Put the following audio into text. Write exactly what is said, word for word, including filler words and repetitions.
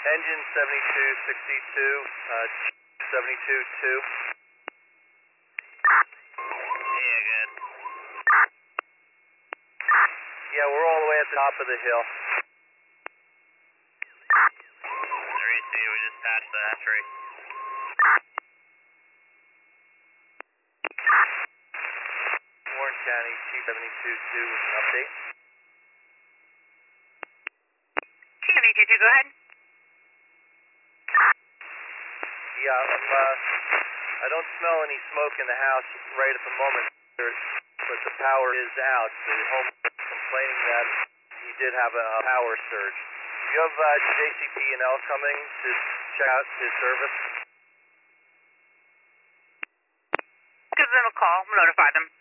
Engine seventy-two sixty-two, uh, seventy-two two. Yeah, good. Yeah, we're all the way at the top of the hill. three C, we just patched the hatchery. Warren County, T seventy-two two with an update. T seventy-two two, go ahead. Yeah, I'm, uh, I don't smell any smoke in the house right at the moment, but the power is out. The homeowner is complaining that he did have a power surge. Do you have uh, J C P and L coming to check out his service? Give them a call, we'll notify them.